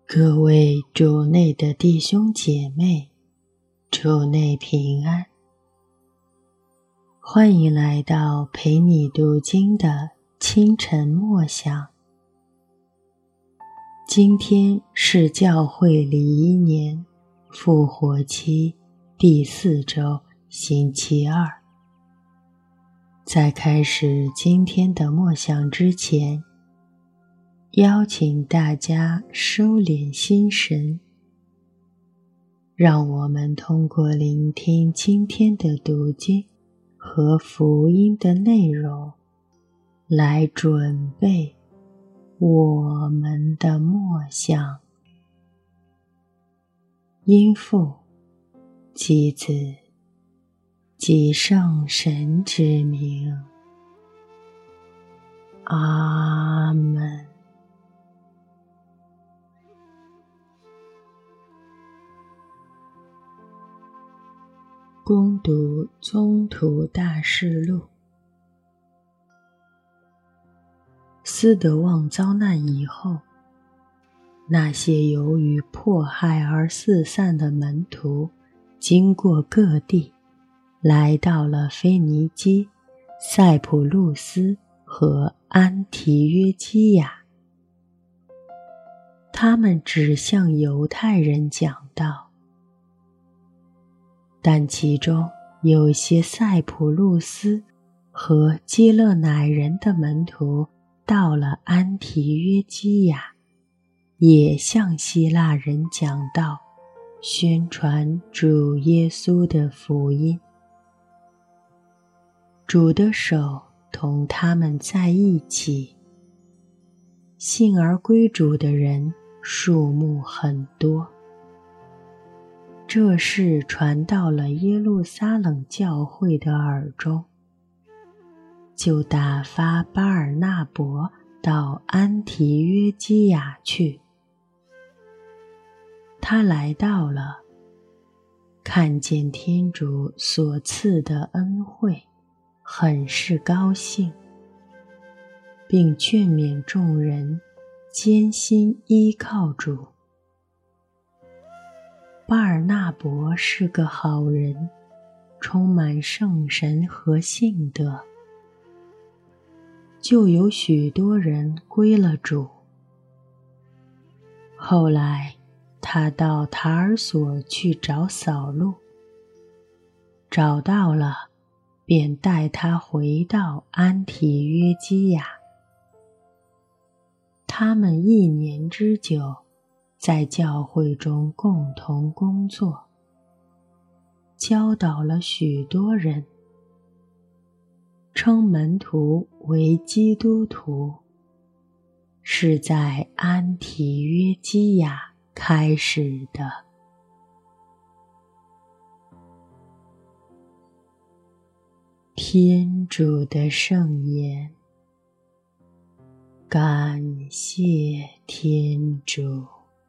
各位主内的弟兄姐妹，主内平安。欢迎来到陪你读经的清晨默想。今天是教会礼仪年复活期第4周星期二。在开始今天的默想之前，邀请大家收敛心神，让我们通过聆听今天的读经和福音的内容，来准备我们的默想。因父及子及圣神之名，阿们。恭读宗徒大事录。斯德旺遭难以后，那些由于迫害而四散的门徒经过各地，来到了腓尼基、塞浦路斯和安提约基亚。他们只向犹太人讲道，但其中有些塞浦路斯和基勒乃人的门徒到了安提约基亚，也向希腊人讲道，宣传主耶稣的福音。主的手同他们在一起，信而归主的人数目很多。这事传到了耶路撒冷教会的耳中，就打发巴尔纳伯到安提约基亚去。他来到了，看见天主所赐的恩惠，很是高兴，并劝勉众人坚心依靠主。巴尔纳伯是个好人，充满圣神和信德，就有许多人归了主。后来他到塔尔索去找扫路，找到了，便带他回到安提约基亚。他们1年之久，在教会中共同工作，教导了许多人，称门徒为基督徒，是在安提约基亚开始的。天主的圣言，感谢天主。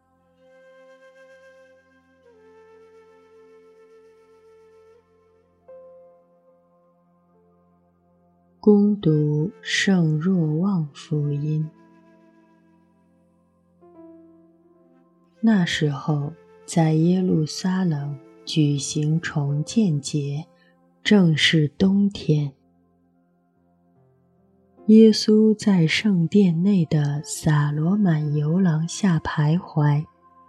恭读圣若望福音。那时候，在耶路撒冷举行重建节，正是冬天。耶稣在圣殿内的撒罗满游廊下徘徊，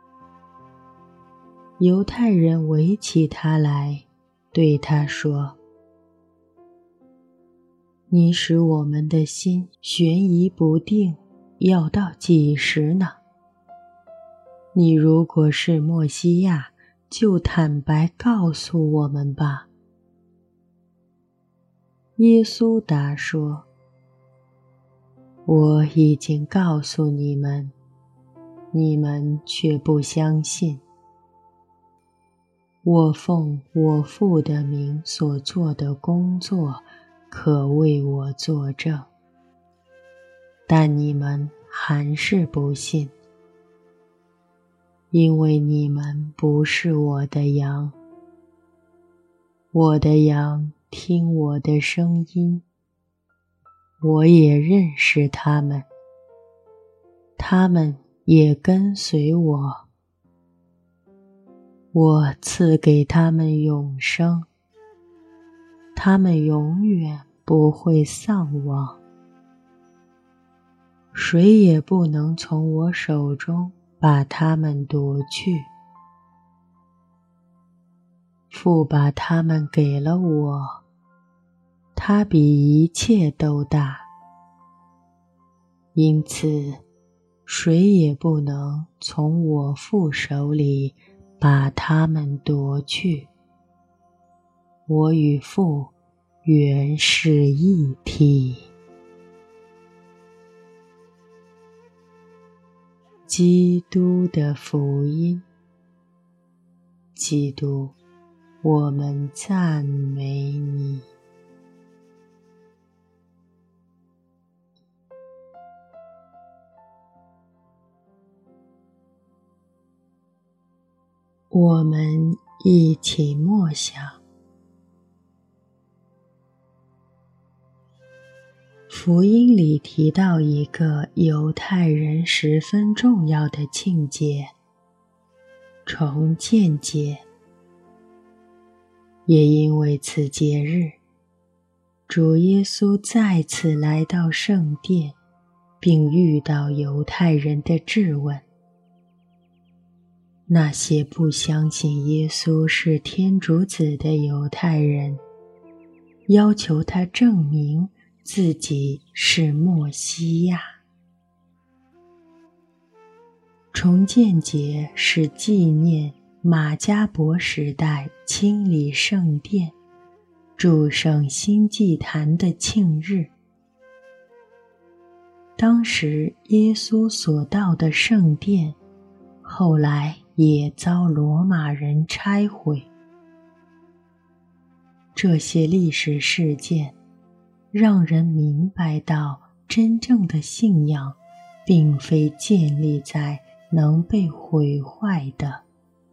犹太人围起他来，对他说：你使我们的心悬疑不定，要到几时呢？你如果是默西亚，就坦白告诉我们吧。耶稣答说：我已经告诉你们，你们却不相信。我奉我父的名所做的工作，可为我作证，但你们还是不信，因为你们不是我的羊。我的羊听我的声音，我也认识他们，他们也跟随我。我赐给他们永生，他们永远不会丧亡，谁也不能从我手中把他们夺去。父把他们给了我，他比一切都大，因此谁也不能从我父手里把他们夺去。我与父原是一体。基督的福音。基督，我们赞美你。我们一起默想。福音里提到一个犹太人十分重要的庆节——重建节。也因为此节日，主耶稣再次来到圣殿，并遇到犹太人的质问。那些不相信耶稣是天主子的犹太人，要求他证明自己是默西亚。重建节是纪念马加伯时代清理圣殿、筑圣新祭坛的庆日。当时耶稣所到的圣殿，后来也遭罗马人拆毁。这些历史事件让人明白到，真正的信仰并非建立在能被毁坏的。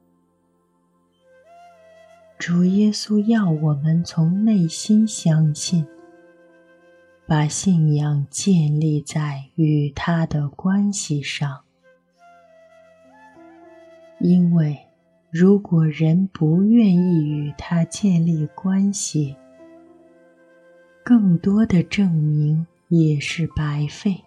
主耶稣要我们从内心相信，把信仰建立在与他的关系上。因为如果人不愿意与他建立关系，更多的证明也是白费。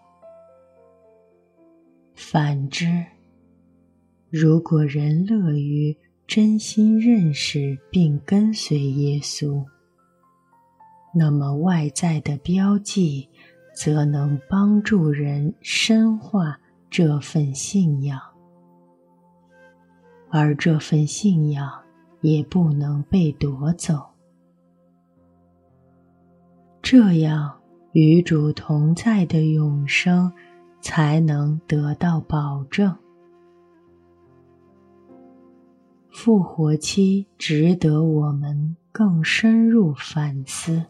反之，如果人乐于真心认识并跟随耶稣，那么外在的标记则能帮助人深化这份信仰，而这份信仰也不能被夺走。这样，与主同在的永生才能得到保证。复活期值得我们更深入反思，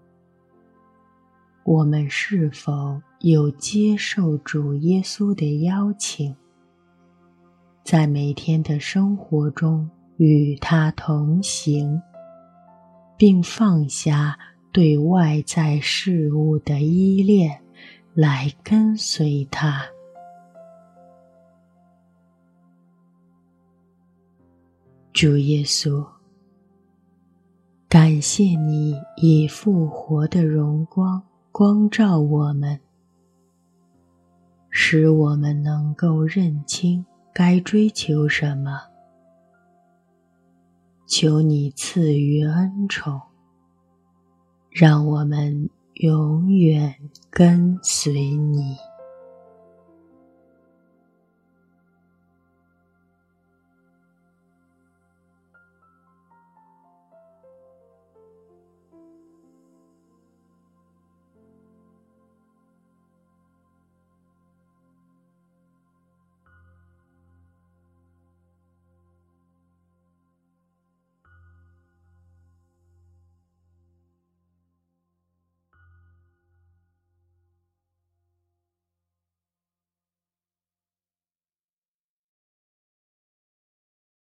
我们是否有接受主耶稣的邀请，在每天的生活中与他同行，并放下对外在事物的依恋，来跟随他。主耶稣，感谢你以复活的荣光光照我们，使我们能够认清该追求什么。求你赐予恩宠，让我们永远跟随你。